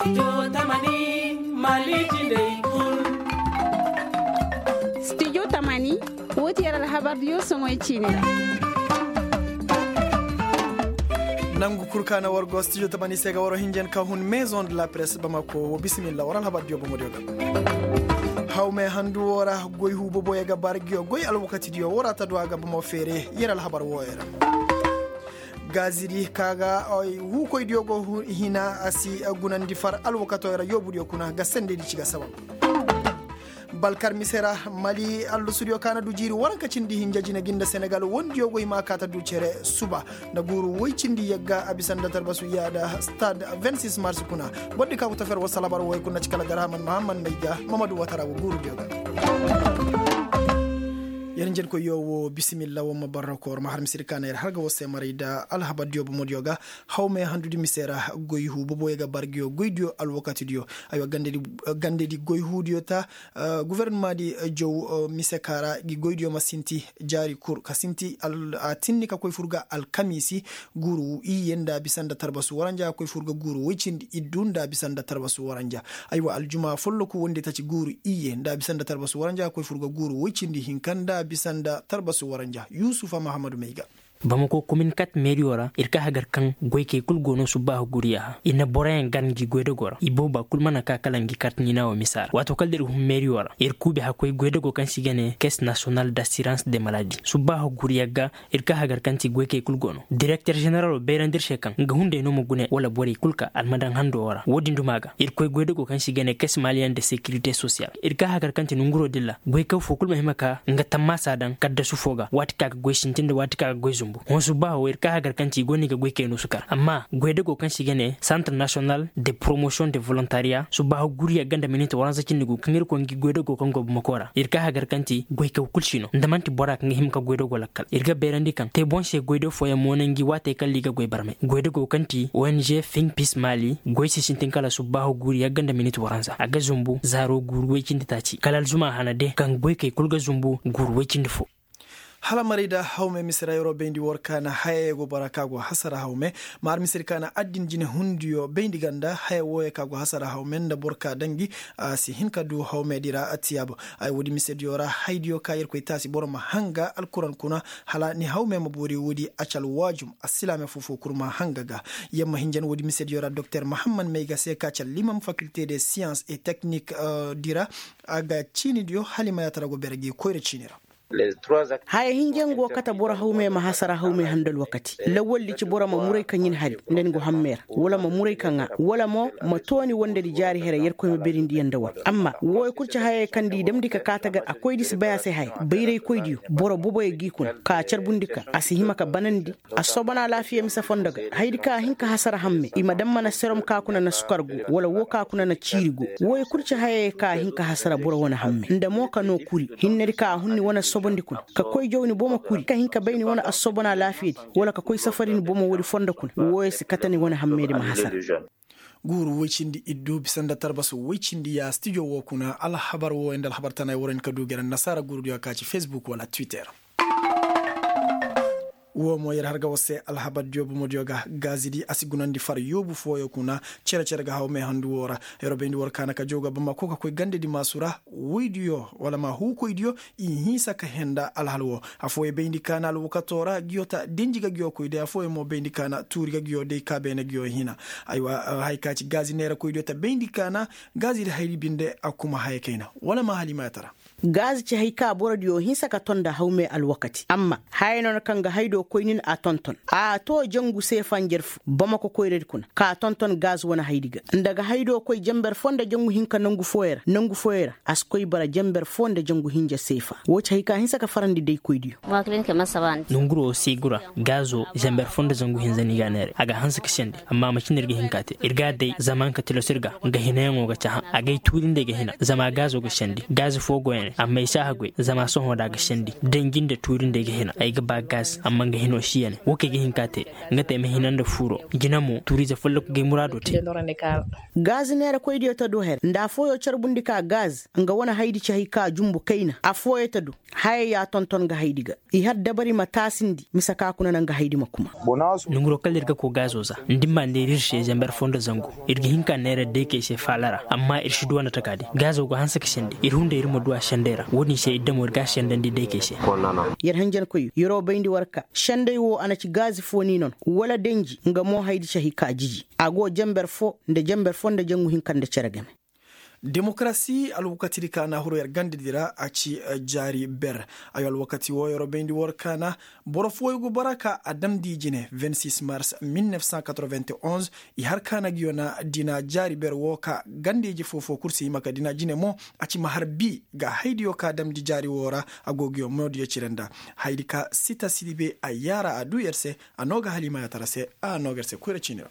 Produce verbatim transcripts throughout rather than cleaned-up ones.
Studio Tamani Maliki Leikul. Studio Tamani woti yara habar yo songo chine. nangu kurkana wargo studio Tamani sega waro hinjen ka hun maison de la presse Bamako bismillah waral habar dio bomo dio hawme handu wora goy hubo boyega bargio goy alwakati dio wora tadwa ga bomo fere yeral habar woyera gaziri kaga ay hu koy diogo hina asi gunandi far alwakato era yobudio kuna gasende di ciga sabab balkar misera mali allo studio kana du jiri waranka cindi hinjaji na ginda senegal wondi yogo ma kata du cere suba da guru woy cindi yagga abisanda tarbasu yada stade vingt-six mars kuna boddi ka ko tafer wa salabar woy kuna cikala darhaman muhammad mayja mamadou watara wo guru dioga yen jen ko yowo bismillah wa mabarakor mahar misirkana harga wose marida alhaba diobo modioga hawme handudi misera goyhu boboyega bargio goydio alwakati dio ayo gandedi gandedi goyhu dio ta uh, gouvernement di uh, jow uh, misekara gi goydio masinti jari kur kasinti al atinni ka koy furga al kamisi guru i yenda bisanda tarbasu waranja koy furga guru wicindi idunda bisanda tarbasu waranja aywa aljuma follo ko wonde tati guru i yenda bisanda tarbasu waranja koy furga guru wicindi hinkanda bisanda tarbasu waranja yusufa mahamadou meiga Bamako commune quatre meriora irka hagar kan goyke kul gono subahu guriya ina borayen ganji goyde gora iboba kul mana ka kalangi carte ni nawo misar wato kalder hum meriora irkubi hakoy goyde go kan sigane caisse nationale d'assurance des maladies subahu guriya ga irka hagar kan ti goyke kul gono directeur général berandir shekan ga hunde no mugune wala bori kulka almadan hando wora wodi ndumaga irkoy goyde go kan sigane caisse malienne de sécurité sociale irka hagar kan ti nunguro dilla goyka fokul mahimaka nga tamasa dan kadda sufoga watika goy shintinde watika goy wasu ba wa irka hagar kanci goni ga gweke no sukar amma gwede go kan shigene centre national de promotion de volontariat su ba guri ya ganda minita waran zakin go kan irko ngi gwede go kan go makora irka hagar kanci gweke kulshino ndamanti bora kan him ka gwede go lakkal irga berandi kan te bon she gwede fo ya monangi wate kan liga gwe barme gwede go kanti O N G Think Peace Mali goisi sintin kala su ba guri ya ganda minita waranza aga zumbu zaro guru wekin taci kalal zuma hanade kan gweke kulga zumbu guru wekin fo hala marida hawme misra yoro bendi workana hayego barakago hasara hawme mar misri kana addin jine hundiyo bendi ganda hay woye kago hasara hawme nda borka dangi uh, si hinka du hawme dira atiyabo ay wodi misediora haydiyo kayir ko itasi borma hanga alquran kuna hala ni hawme maburi wodi achal wajum asilame fufu kurma hanga ga yamma hinjan wodi misediora docteur Mohammed Meiga se kachal limam faculté des sciences et techniques uh, dira aga chini dio halima yatarago beregi koyre chinira haya hingen go kata bora haume ma hasara haume handal wakati lawol li ci bora ma muray kanyin hari nden go hammer wala ma muray kanga wala mo ma toni wonde di jari here yer ko me berindi yanda wa amma woy kurci haye kandi demdi ka katagar akoy dis baya sai hay bayre koydi bora bobo e gikun ka charbundika asihima ka banandi asobana lafiya mi safondaga haydi ka hinka hasara hamme ima damma na serum ka kuna na sukargo wala wo ka kuna na cirigo woy kurci haye ka hinka hasara bora wona hamme ndamo ka no kuri hinneri ka hunni wona sobondi kun ka koy jowni boma kuri ka hinka bayni wona asobana lafiyedi wala ka koy safarini boma wori fonda kun woy si katani wona hammede ma hasara guru wicindi iddu bisanda tarbasu wicindi ya studio wo kuna al habar wo endal habar tanay woren ka dugera nasara guru dio ka ci Facebook wala Twitter wo mo yer harga wose al habar diobu mo dioga gazidi asigunandi far yobu foyo kuna cere cere ga hawme handu wora yoro bendi wor kana ka joga bama ko ka koy gande di masura widio wala ma hu ko idio i hisa ka henda al halwo afoye bendi kana al wakatora giota denjiga gyo ko ide afoye mo bendi kana turiga gyo de ka bene gyo hina aywa hay ka ci gazi nera ko idio ta bendi kana gazi de hayri binde akuma hay kaina wala ma halima tara gazi ci hay ka borodio hisa ka tonda hawme al wakati amma hayno kanga haydo koynin a tonton a to jangu se fanjerfu bamako koyred kun ka tonton gaz wona haydiga ndaga haydo koy jember fonda jangu hinka nangu foyera nangu foyera as koy bara jember fonda jangu hinja sefa wocha hika hinsa ka farandi dey koydiyo waklen ke masaban nunguro sigura gazo jember fonda jangu hinzani ganere aga hansa kishende amma machinirge hinkate irga dai zaman ka tilo sirga ga hinengo ga cha aga turinde ga hina zama gazo ga shende gazo fogo ene amma isa hagwe zama son hoda ga shende denginde turinde ga hina ay ga ba gas amma ga hino shiyane woke ga hinkate ngate me hinanda furo jinamo turiza folla ko gemurado te gaz nera ko idiyo ta do her nda foyo charbundi ka gaz nga wana haidi chahi ka jumbu kaina a foyo ta do haye ya tonton ga haidiga i har dabari matasindi misaka kuna nan ga haidi makuma nunguro kalirga ko gazoza ndimma ne rirshe jambar fondo zango irgi hinka nera deke she falara amma irshi duwana takadi gazo go hansa kishende irhunde irmo duwa shandera woni she idamo ga shandandi deke she yar hanjan koy yoro bayndi warka shande wo anaci gaz foni non wala denji nga mo haidi chahi ka jiji ago jambar fo nde jambar fonda jangu hinkande ceragame demokrasi alwakati kana huro yar gandidira aci jari ber ayol wakati wo yoro bendi workana borofo yugo baraka adam dijine vingt-six mars mille neuf cent quatre-vingt-onze i harkana giona dina jari ber woka gandeji fofo kursi maka dina jine mo aci maharbi ga haidiyo ka adam di jari wora agogyo modiyo cirenda haidi ka sita sidibe ayara adu yerse anoga halima ya tarase anogerse kure cinira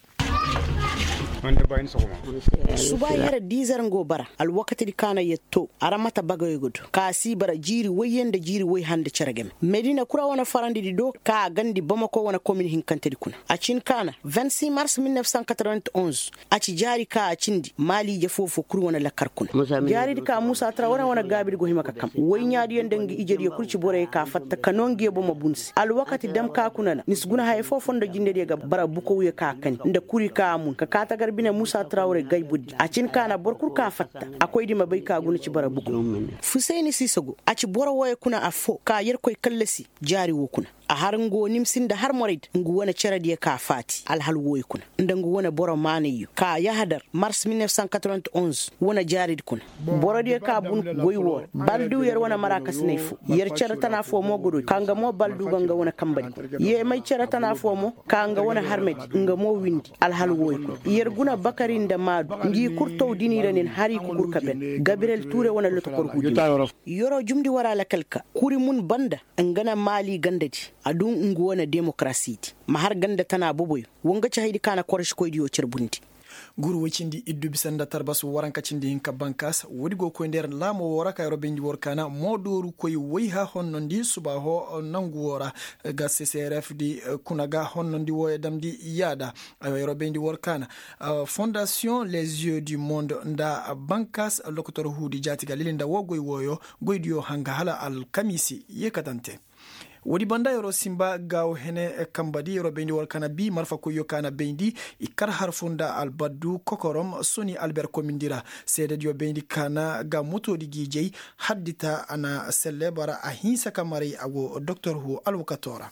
suba yara dizar ngo bara al wakati di kana yetto aramata bagayo gudu ka si bara jiri wayende jiri way hande ceragem medina kura wana farandi di do ka gandi bamako wana commune hinkante di kuna acin kana vingt-six mars mille neuf cent quatre-vingt-onze aci jari ka acindi mali je fofo kuru wana lakar kuna jari di ka musa traore wana gabi go himaka kam way nyaadi yonde ijeri kurci bore ka fatta kanonge bo mabunsi al wakati dam ka kuna nisguna hay fofo ndo jinde de ga bara buko wiye ka kan nda kuri ka mun ka kata garbine musa traore gay buddi acin kana borkur ka fatta akoy di mabay ka guna ci bara buko Fusaini Sisogo aci bora woye kuna afo ka yer koy kallasi jari wo kuna a har ngo nimsin da har morid ngu wona ceradi ka fati al hal woy kuna ndangu wona boro maniyu ka ya hadar mars mille neuf cent quatre-vingt-onze wona jari kuna boro de ka bun goy wo baldu yer wona maraka snefu yer cerata na fo mo godo kanga mo baldu ganga wona kambali ye may cerata na fo mo kanga wona harmed nga mo windi al hal woy kuna yer guna bakarin da madu ngi kurto dinira nen hari ku kurka ben gabriel toure wona loto kor hudu yoro jumdi wara la kalka kuri mun banda ngana mali gandadi adun unguwana demokrasi ma har ganda tana boboy wonga ci haydi kana korsh ko idiyo cerbundi guru wacindi iddu bisanda tarbasu waranka cindi hinka bankas wodigo ko nder lamo wora kay robendi workana modoru koy wayha honnondi subaho nangu wora ga C C R F di kunaga honnondi woy damdi yada ay robendi workana fondation les yeux du monde nda bankas lokotor hudi jatiga lilinda wogoy woyo goydiyo hanga hala al kamisi yekatante wodi banda yoro simba gaw hene kambadi yoro bendi wal kana bi marfa ko yokana bendi ikar harfunda al baddu kokorom soni albert komindira sede dio bendi kana ga moto di gijey haddita ana celebara ahinsa kamari ago doctor hu alwakatora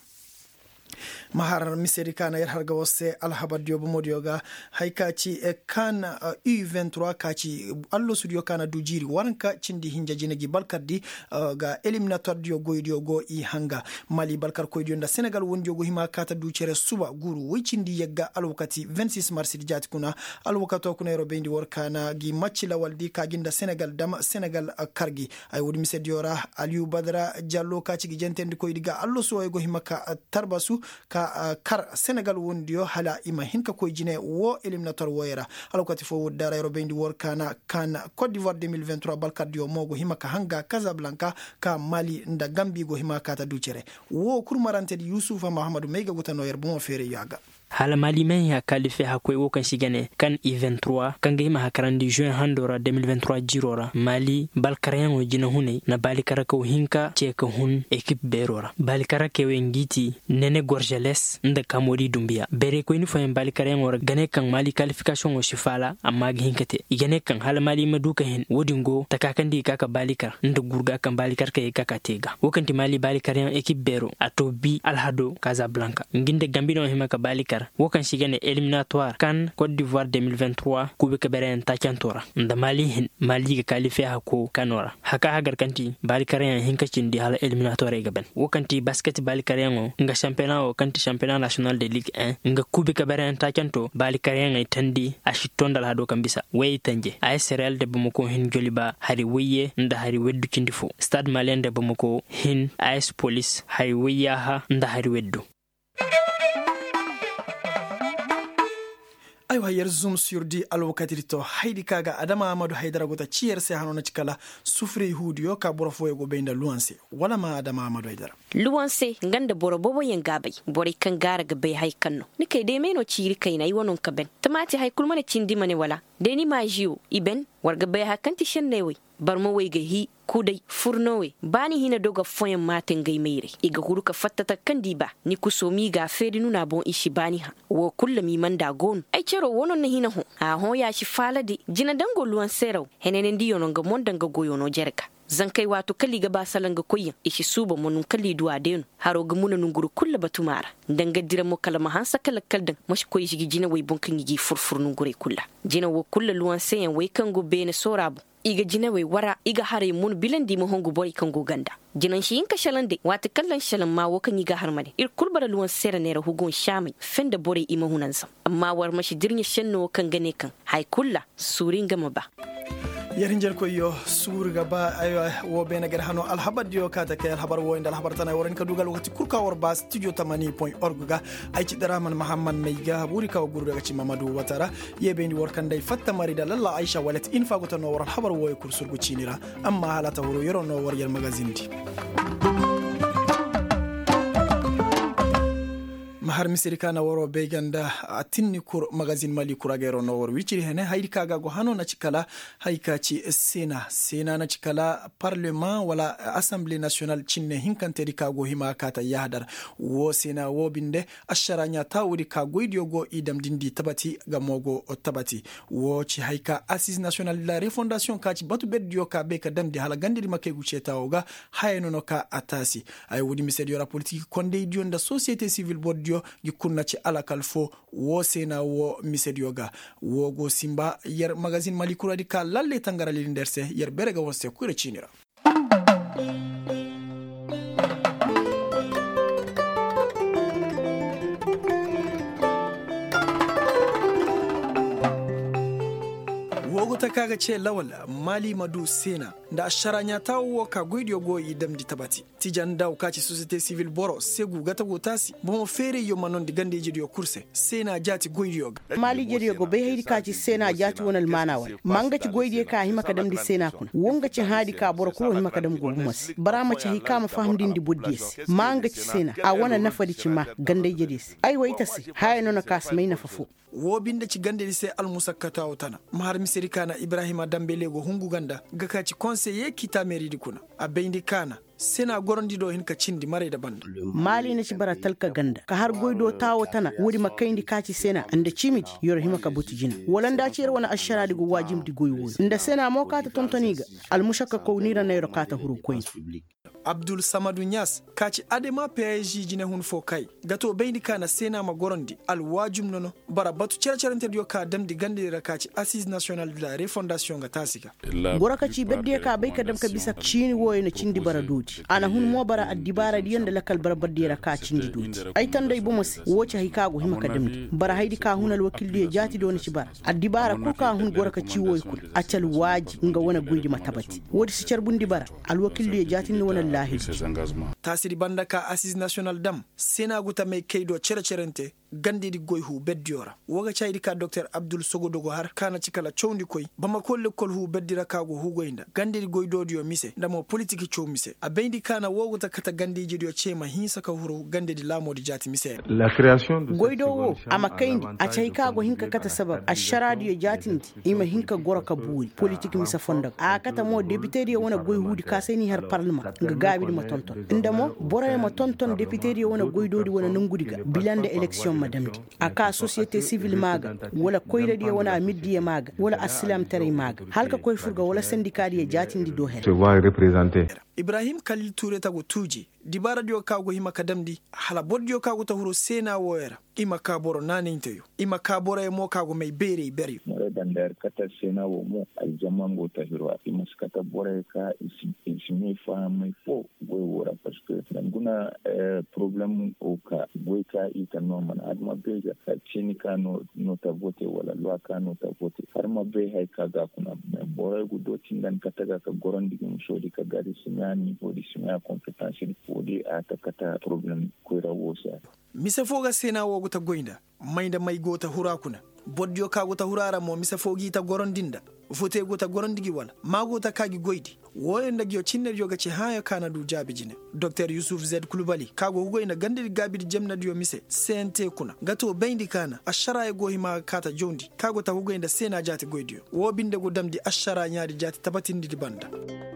mahar miseri kana yar harga wose alhabadio bomodioga haikachi e kana uh, U vingt-trois kachi allo studio kana dujiri waranka cindi hinja jinegi balkardi uh, ga eliminatoire dio goydio go i hanga mali balkar koydio nda senegal wondio go hima kata du cere suba guru wicindi yegga alwakati vingt-six mars di jati kuna alwakato kuna yero bendi workana gi matchi la waldi ka ginda senegal dama senegal uh, kargi ay wodi misediora aliou badra diallo kachi gi jentendi koydiga allo so go hima ka uh, tarbasu ka uh, kar senegal wondio hala ima hinka koy jine wo eliminatoire woyera alokati fo wodara yero bendi workana kan Côte d'Ivoire deux mille vingt-trois balkadio mogo hima ka hanga Casablanca ka Mali nda Gambie go hima kata ducere wo kurmarante di Youssoufa Mahamadou mega gutano yer bon fere yaga hala mali men ya kalife hakoy wo kan sigane kan U vingt-trois kan gima hakarandi juin handora deux mille vingt-trois jirora mali balkarayan o jina hune na balikara ko hinka cheka hun equipe berora balikara ke wengiti nene gorgeles nda kamori dumbia bere ko ni fayem balikarayan o gane kan mali qualification o shifala amma ga hinkate igane kan hala mali maduka hen wodingo takakandi kaka balikar nda gurga kan balikar ke kaka tega wokanti mali balikarayan equipe bero atobi alhado Casablanca nginde gambino hima ka balikar wokan shigane eliminatoire kan Côte d'Ivoire deux mille vingt-trois kube kaberen takantora nda mali hin mali ga qualifier hako kanora haka hagar kanti balikarayan hinka cindi hala eliminatoire gaben wokanti basket balikarayan nga championnat o kanti championnat national de Ligue un nga kube kaberen takanto balikarayan ay tandi ashitondal hado kambisa way tanje A S R L de Bamako hin joliba hari weye nda hari weddu cindi fo Stade Malien de Bamako hin A S Police hari weyaha nda hari weddu aywa yer zoom sur di alwakatirito haydi kaga adama amadu haydara gota ciyar se hanona cikala sufre hudiyo ka boro foye go benda luanse wala ma adama amadu haydara luanse nganda boro bobo yen gabai bori kan gara ga bai haykanno ni kai dai meno ciri kai na yiwonon ka ben tamati hay kulmane cindi mane wala deni ma jiu iben warga bai hakanti shennewe barmo wai ga hi kudai furnowe bani hina doga foyen maten gai meire iga huruka fattata kandi ba ni kusomi ga fedi nuna bon ishi bani ha wo kullami manda gon ai cero wonon na hina ho a ho ya shi falade jina dango luwan sero henenen diyo non ga mondanga goyono jerka zan kai wato kalli ga basalanga koyin ishi suba munun kalli duwa denu haro ga muna nunguru kulla batumara danga dira mo kala mahansa kala kaldan mashi koyi shi jina wai bonkan yi furfur nungure kulla jina wo kulla luwan sayan wai kan go bene sorabu iga jina wai wara iga hare mun bilandi mo hongu boy kan go ganda jinan shi in ka shalande wata kallan shalan ma wo kan iga harmade ir kulbara luwan sera ne hugon shamai fenda bore ima hunansa amma war mashi dirnya shanno kan gane kan hay kulla surin gama ba yarin jel ko yo surga ba ayo wo be na gar hano al habad yo kata kay al habar wo indal habar tan woren ka dugal wakati kurka war ba studio tamani point org ga ay ci daraman muhammad mayga buri ka guru daga ci mamadou watara yebe ni workan dai fatta mari da lalla aisha walat in fa gota no war al habar wo kursul go cinira amma halata woro yoro no war yar magazine di mahar misiri kana woro be ganda atinni kur magazine mali kuragero no wor wichiri hene haydi kaga go hano na cikala hayka ci sena sena na cikala parlement wala assemblée nationale cinne hinkante di kago hima kata yahdar wo sena wo binde asharanya tawri ka goidio go idam dindi tabati gamogo tabati wo ci hayka assise nationale de la refondation ka ci batu beddio ka be ka damdi hala gandiri make gucce tawoga hayno no ka atasi ay wudi misedi yora politique konde dionda société civile bodio gikunna ci alakal fo wo sena wo misedioga wo go simba yer magazine mali kuradi ka lalle tangara li nderse yer berega wonse kure cinira wogo ta kaga ce lawal mali madu sena da sharanya tawo ka goidio go idam di tabati tijan daw ka ci société civile boro segu gata go tasi bomo fere yo manon di gande jidio kurse sena jati goidio mali jidio go be haydi ka ci sena jati wonal manawal manga ci goidie ka hima kadam di sena kun wonga ci hadi ka boro ko hima kadam go mas barama ci hikama famdin di boddis manga ci sena a wona nafadi ci ma gande jidis ay waytasi hayno na kasmay nafafu wo binde ci gande se al musakkata wotana mahar misiri kana ibrahima dambele go hungu ganda gaka ci conseiller kita mairie di kuna a bendi kana sena gorondi do hin ka cindi mare da banda mali na ci baratal ka ganda ka har goido tawo tana wuri makaindi kaci sena anda cimidi yor hima ka buti jina walanda ci wona ashara di go wajim di goywo nda sena mo ka ta tontoniga al mushakka ko nira na yor ka ta huru koy Abdul Samadou Nias kaci adema P S G jine hun fo kai gato beindi kana sena ma gorondi al wajum nono bara batu cercerante dio ka damdi gandira kaci assise nationale de la refondation ga tasika gora kaci bedde ka bay ka dam ka bisa cini woy na cindi bara duti ana hun mo bara addibara di yanda lakal bara baddira ka cindi duti ay tan dai bumus woci hay kago hima ka damdi bara haydi ka hunal wakilli jati do ni ci bara addibara ko ka hun gora kaci woy kul acal waji nga wona goydi matabati wodi si cerbundi bara al wakilli jati ni wona tasiri banda ka assise national dam sena guta mai kaido cercerente gandi di goyhu beddiora woga chaydi ka docteur Abdul Sogodogo har kana cikala chowndi koy bama kolle kol hu beddira kago hu goynda gandi di goydodio mise ndamo politique chow mise a bendi kana woguta kata gandi jidio chema hinsa ka huru gandi di lamodi jati mise la création de goydo wo ama kayndi a chay kago hinka kata sabab a sharadio jatinti ima hinka goraka buuri politique mise fonda a kata mo député di wona goyhudi ka seni har parlement nga gabi ma tonton ndamo boroye ma tonton député di wona goydodi wona nangudiga bilande élection madamdi aka société civile maga wala koyredi wona middiye maga wala aslam tare maga halka koy furga wala syndicat di jatindi do her se voit représenter Ibrahim Khalil Touré tago tuji dibara dio kago hima kadamdi hala boddio kago tahuro sena woyera ima kaboro nane inteyo ima kaboro e mo kago may bere beri mo dandar kata sena wo mo al jamango tahiro ima skata bore ka isi isi fa mai fo goy wora parce que nguna problem o ka goy ka ita no man adma beja chini ka no no ta vote wala lwa ka no ta vote harma be hay kaga kuna bore go do tindan kataga ka gorondi mo shodi ka gari sinyani bodi sinya competence wodi ata kata problem koira wosa mise foga sena wogo ta goinda mainda mai gota hurakuna boddio kago ta hurara mo misa fogi ta gorondinda fote go ta gorondigi wala mago ta kagi goydi woye ndagi yo cinner yoga ci haya kana du jabijine docteur Yusuf Zed Kulubali kago go ina gandiri gabidi jemna dio mise sente kuna gato bendi kana ashara e go hima kata jondi kago ta go inda sena jati goydi wo binde go damdi ashara nyaari jati tabatindi di banda